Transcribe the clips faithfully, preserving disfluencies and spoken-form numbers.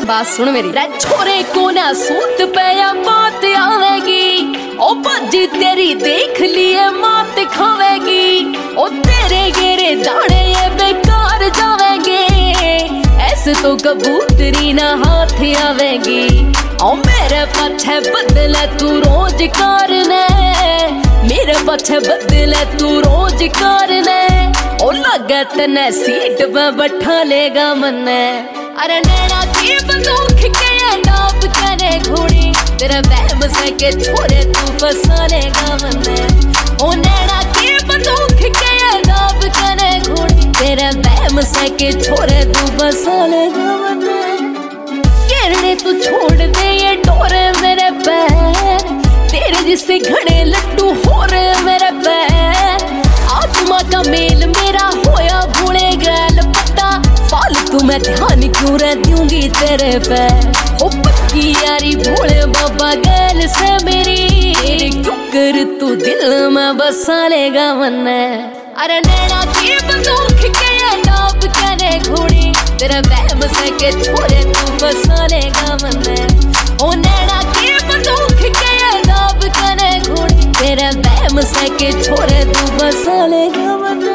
बात सुन मेरी, छोरे को ना सूत पे या बात आवेगी, ओ बाजी तेरी देख लिए मात खावेगी, ओ तेरे गेरे दाने ये बेकार जावेंगे, ऐसे तो कबूतरी ना हाथ आवेगी, ओ मेरे पीछे बदले तू रोज करने, मेरे पीछे बदले तू रोज करने, ओ लगे तने सीट पे बैठा लेगा मन्ने, अरे नैना की बंदूक के नाप करे घोड़ी, तेरा वहम से के छोरे तू फंसा लेगा मन्ने, ओ नैना की बंदूक के नाप करे घोड़ी, तेरा वहम से के छोरे तू फंसा लेगा मन्ने, गिरने तू छोड़ दे ये डोरे मेरे पैर, तेरे जिससे घड़े लट्टू हो रहे मेरे पैर, आत्मा का मेल मेरा होया भूले गैल पता, फालतू मैं ध्यान क्यों रह दूंगी तेरे पे, हो पक्की यारी भोले बाबा गैल से मेरी, क्यों कर तू दिल में बसा लेगा मन्ने, अरे नैना की बंदूक के नाप करे घोड़ी, तेरा वहम से के छोरे तू बसा लेगा मन्ने, ओ नैना की बंदूक के नाप करे घोड़ी, तेरा वहम से के छोरे तू बसा लेगा मन्ने।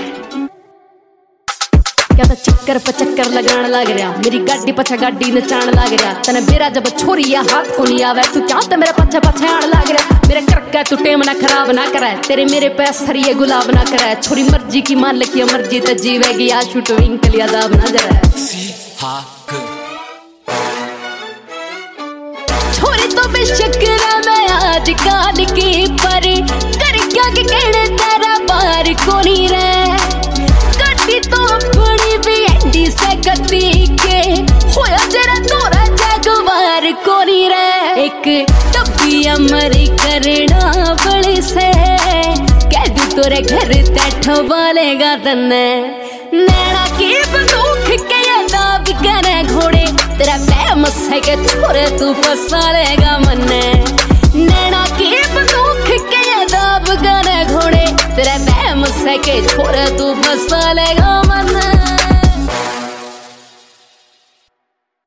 क्या तो चक्कर पे चक्कर लगान लग रहा, मेरी गाड़ी पछा गाड़ी नचान लग रहा, तने बेरा जब छोरी या हाथ को नहीं आवे, तू क्या तो मेरे पछे पछे आन लग रहा, मेरे करके तू टेम ना खराब ना करे, तेरे मेरे पैस सरिये गुलाब ना करे, छोरी मर्जी की मालिक की मर्जी तो जीवेगी, आज शूट विंकल यादाब ना जरा, छोरी तो बेशक्र मैं आज काल की पर, कर क्या के कहने तेरा बार को नहीं रहे, गड्डी तो अपनी भी एंडी से गति के, होया जरा तोरा जगवार को नहीं रहे, एक टब्बी अमरी करना बड़े से, कह दू तोरे घर तैठो वालेगा तन्ने, नैना की बंदूक के दाब करे घोड़े, तेरा वहम से के छोरे तू फंसा लेगा मन्ने, नैना की बंदूक के दाब करे घोड़े, तेरा वहम से के छोरे तू फंसा लेगा मन्ने।